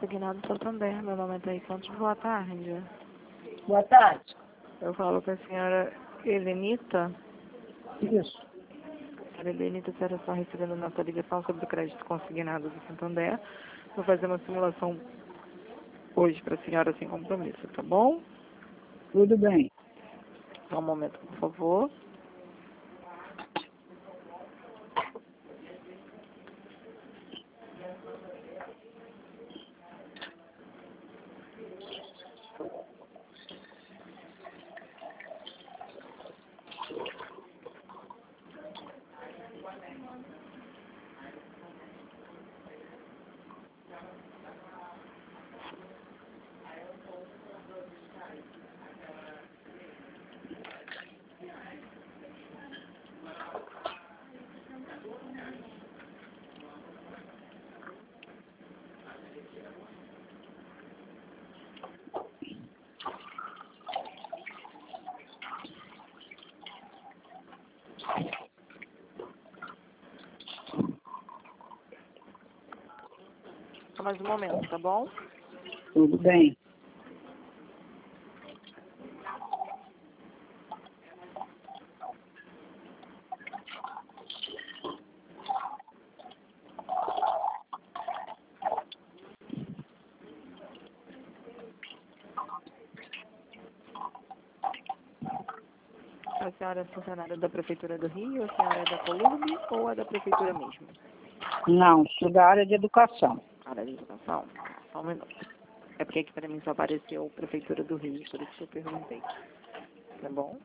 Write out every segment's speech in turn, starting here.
consignado Santander. Meu nome é Thaís Santos. Boa tarde. Boa tarde. Eu falo com a senhora Helenita. Isso. Senhora Helenita, a senhora está recebendo nossa ligação sobre o crédito consignado do Santander. Vou fazer uma simulação hoje para a senhora sem compromisso, tá bom? Tudo bem. Só um momento, por favor. Só mais um momento, tá bom? Tudo bem. A senhora é funcionária da Prefeitura do Rio, a senhora é da Columbi ou é da Prefeitura mesmo? Não, sou da área de educação. Área de educação. Só um minuto. É porque aqui para mim só apareceu Prefeitura do Rio, por isso que eu perguntei. Tá bom?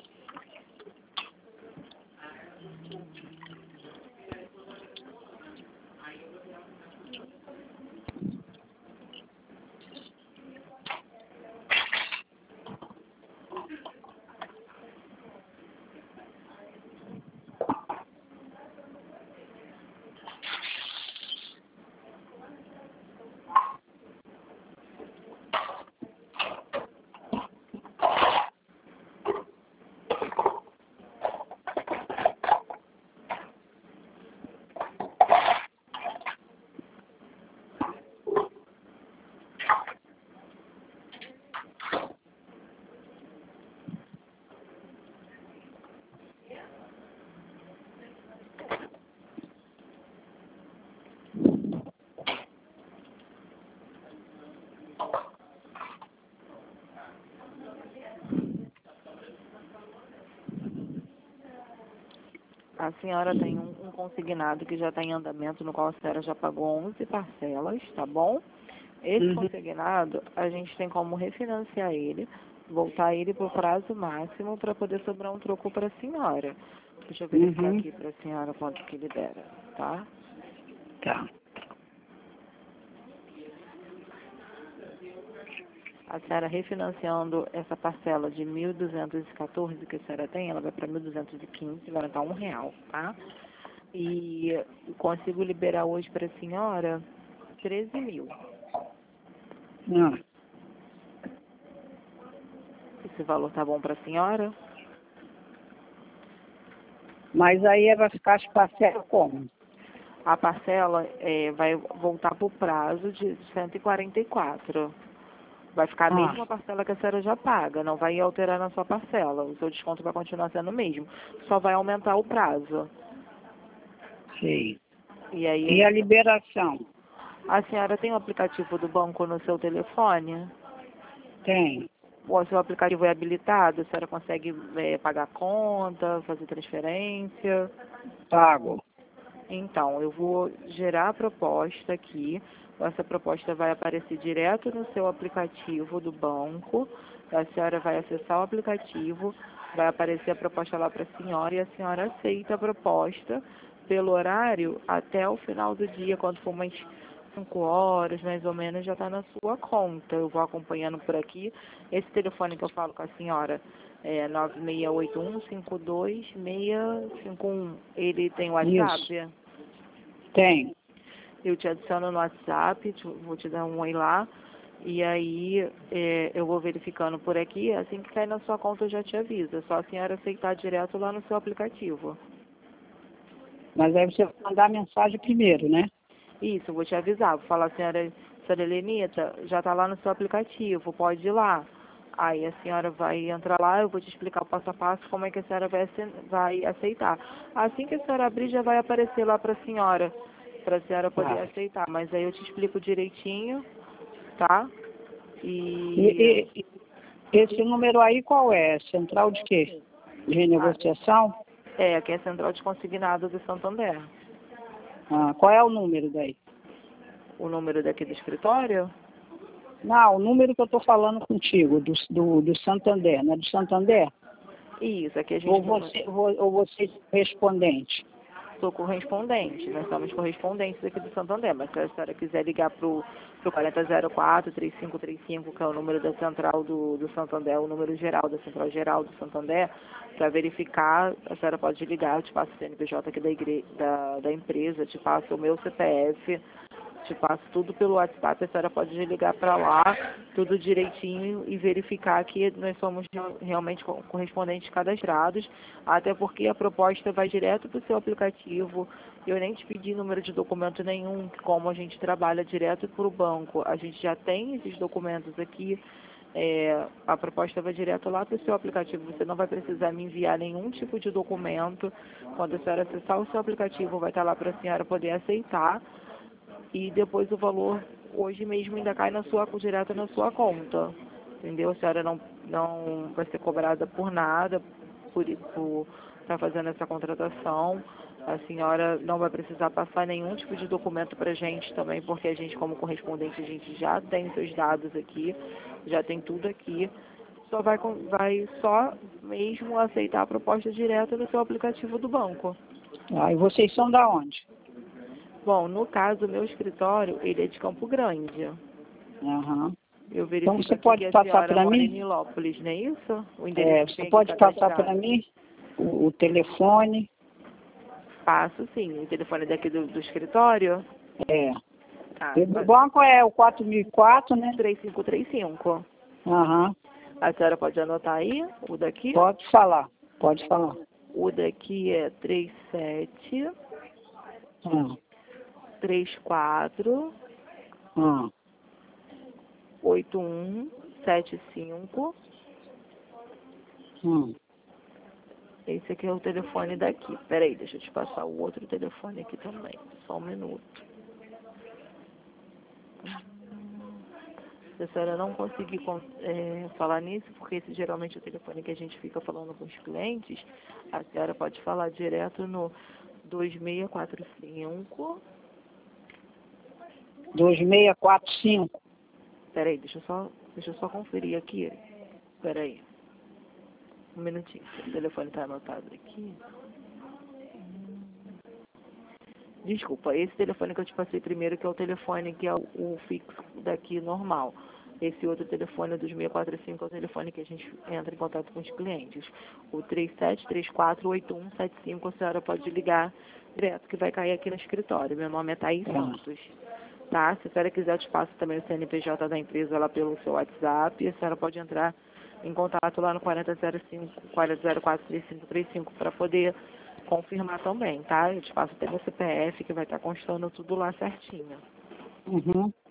A senhora tem um consignado que já está em andamento, no qual a senhora já pagou 11 parcelas, tá bom? Esse consignado, a gente tem como refinanciar ele, voltar ele para o prazo máximo para poder sobrar um troco para a senhora. Deixa eu verificar aqui para a senhora quanto que ele dera, tá? Tá. A senhora refinanciando essa parcela de 1.214 que a senhora tem, ela vai para 1.215, vai aumentar R$1, tá? E consigo liberar hoje para a senhora 13 mil. Não. Esse valor tá bom para a senhora? Mas aí vai ficar as parcelas como? A parcela vai voltar para o prazo de 144. Vai ficar a mesma parcela que a senhora já paga, não vai alterar na sua parcela. O seu desconto vai continuar sendo o mesmo, só vai aumentar o prazo. Sim. E aí, E a liberação? a senhora tem o aplicativo do banco no seu telefone? Tem. O seu aplicativo é habilitado? A senhora consegue pagar conta, fazer transferência? Pago. Então, eu vou gerar a proposta aqui. Essa proposta vai aparecer direto no seu aplicativo do banco. A senhora vai acessar o aplicativo, vai aparecer a proposta lá para a senhora e a senhora aceita a proposta pelo horário até o final do dia, quando for umas 5 horas, mais ou menos, já está na sua conta. Eu vou acompanhando por aqui. Esse telefone que eu falo com a senhora é 9681-52-651. Ele tem WhatsApp? Isso. Tem. Eu te adiciono no WhatsApp, vou te dar um oi lá. E aí eu vou verificando por aqui. Assim que cair na sua conta, eu já te aviso. É só a senhora aceitar direto lá no seu aplicativo. Mas aí você vai mandar a mensagem primeiro, né? Isso, eu vou te avisar. Vou falar, senhora professora Helenita, já está lá no seu aplicativo, pode ir lá. Aí a senhora vai entrar lá, eu vou te explicar o passo a passo como é que a senhora vai aceitar. Assim que a senhora abrir, já vai aparecer lá para a senhora poder Tá. aceitar. Mas aí eu te explico direitinho, tá? E esse número aí qual é? Central de quê? De renegociação? Aqui é a Central de Consignado do Santander. Qual é o número daí? O número daqui do escritório? Não, o número que eu estou falando contigo, do Santander, não é do Santander? Isso, aqui a gente... Ou você é correspondente? Sou correspondente, nós somos correspondentes aqui do Santander, mas se a senhora quiser ligar para o 4004-3535, que é o número da central do Santander, o número geral da central geral do Santander, para verificar, a senhora pode ligar, eu te passo o CNPJ aqui da empresa, te passo o meu CPF, te passo tudo pelo WhatsApp, a senhora pode ligar para lá, tudo direitinho e verificar que nós somos realmente correspondentes cadastrados, até porque a proposta vai direto para o seu aplicativo. Eu nem te pedi número de documento nenhum, como a gente trabalha direto para o banco, a gente já tem esses documentos aqui. A proposta vai direto lá para o seu aplicativo, você não vai precisar me enviar nenhum tipo de documento. Quando a senhora acessar o seu aplicativo, vai estar lá para a senhora poder aceitar. E depois o valor hoje mesmo ainda cai direto na sua conta. Entendeu? A senhora não vai ser cobrada por nada por estar fazendo essa contratação. A senhora não vai precisar passar nenhum tipo de documento para a gente também, porque a gente, como correspondente, a gente já tem seus dados aqui, já tem tudo aqui. Só vai só mesmo aceitar a proposta direta no seu aplicativo do banco. E vocês são da onde? Bom, no caso, o meu escritório, ele é de Campo Grande. Aham. Eu verifico Então você aqui pode que a passar senhora para mora em mim? Nilópolis, não é isso? O endereço Você tem aqui pode passar cadastrado. para mim o telefone? Passo, sim. O telefone daqui do escritório? Tá. O banco é o 4004, né? 3535. Aham. A senhora pode anotar aí o daqui? Pode falar. O daqui é 37 Ah. 34 Ah. 8175. Esse aqui é o telefone daqui. Peraí, deixa eu te passar o outro telefone aqui também. Só um minuto. Se a senhora não conseguir falar nisso, porque esse geralmente é o telefone que a gente fica falando com os clientes, a senhora pode falar direto no 2645. 2645. Peraí, deixa eu só conferir aqui. Peraí. Um minutinho. O telefone está anotado aqui. Desculpa, esse telefone que eu te passei primeiro, que é o telefone que é o fixo daqui normal. Esse outro telefone do 2645 é o telefone que a gente entra em contato com os clientes. O 37348175, a senhora pode ligar direto, que vai cair aqui no escritório. Meu nome é Thaís Santos. Tá? Se a senhora quiser, eu te passo também o CNPJ da empresa lá pelo seu WhatsApp. E a senhora pode entrar em contato lá no 4004-3535 para poder confirmar também, tá? Eu te passo até meu CPF, que vai estar constando tudo lá certinho.